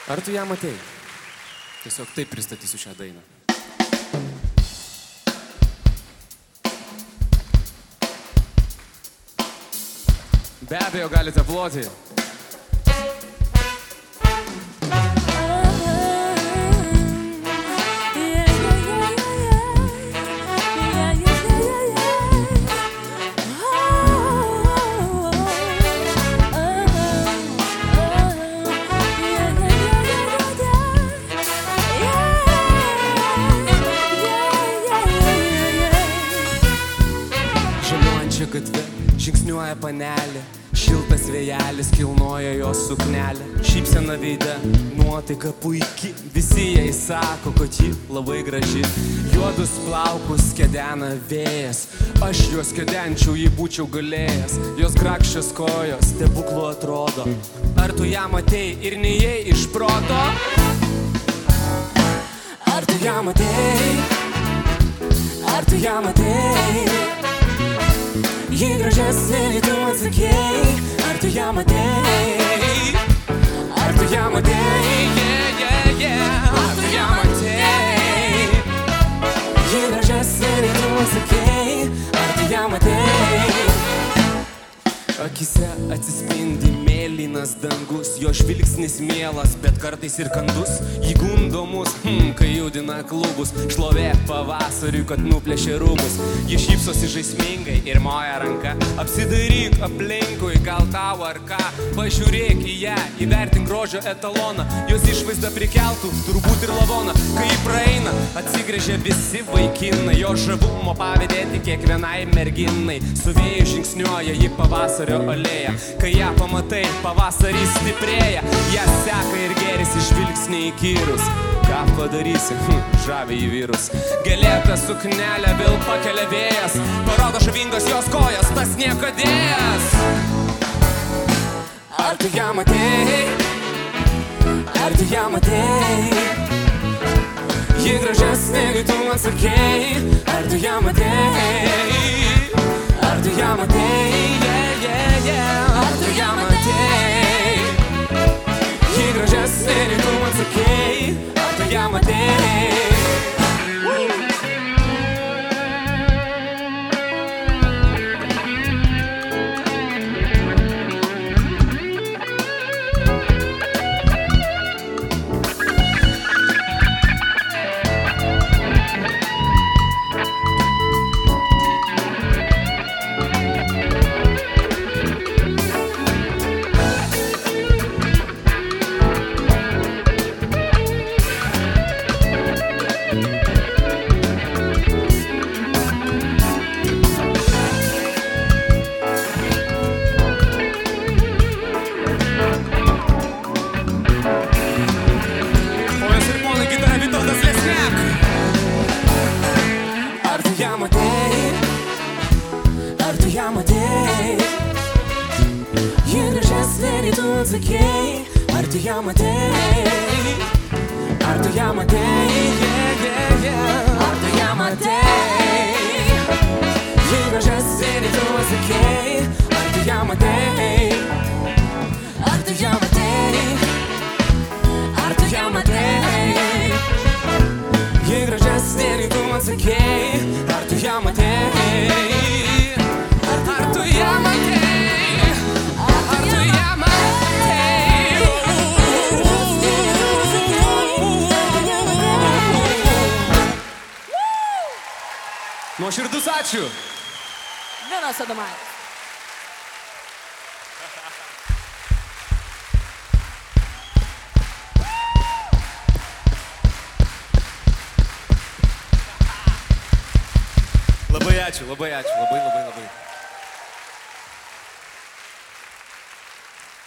Ar tu ją matei? Tiesiog taip pristatysiu šią dainą. Be abejo, galite ploti. Žaliuojančia gatve žingsniuoja panelė, šiltas vėjelis kilnoja jos suknelę. Šypsena veide, nuotaika puiki, visi jai sako, kad ji labai graži. Juodus plaukus kedena vėjas, aš juos kedenčiau, jei būčiau galėjęs. Jos grakščios kojos stebuklu atrodo. Ar tu ją matei ir neėjai iš proto? Ar tu ją matei? Ar tu ją matei? Ji gražesnė, nei tu atsakei. Ar tu ją matei? Ar tu ją matei? Ar tu ją matei? Ji gražesnė, nei tu atsakei. Ar tu ją matei? Akise atsispindi mėlynas dangus, jo žvilgsnis mielas, bet kartais ir kandus. Jį gundo mus, kai judina klubus, šlovė pavasariui, kad nuplėšė rūbus. Ji šypsosi žaismingai ir moja ranka. Apsidairyk aplinkui, gal tau ar ką. Pažiūrėk į ją, įvertink grožio etaloną. Jos išvaizda prikeltų turbūt ir lavoną. Kai ji praeina, atsigręžia visi vaikinai. Jo žavumo pavydėti kiekvienai merginai. Su vėju žingsniuoja ji pavasario alėja. Kai ją pamatai, pavasarį stiprėja. Ją seka ir gėrisi žvilgsniai įkyrus. Ką padarysi, žavi į vyrus. Gėlėta suknelė vėl pakelia vėjas. Parodo žavingas jos kojas, tas niekadėjas. Ar tu ją matei? Ar tu ją matei? Ji gražesnė, kai tu man sakei. Ar tu ją matei? Ar tu ją matei? Ar tu ją matei? Ji gražesnė, nei tu man sakei. Ar tu ją matei? Ar tu ją matei? Ji gražesnė, nei tu atsakei. Ar tu ją matei? Ar tu ją matei? Ar tu ją matei? Ji gražesnė, nei tu atsakei. Ar tu ją matei? Ar tu ją matei? Ar tu ją matei? Ji gražesnė, nei tu atsakei. Ar tu ją matei? Ar tu ją matei? Ar tu ją matei? Nuoširdus ačiū. Linas Adomaitis. Labai ačiū, labai ačiū, labai.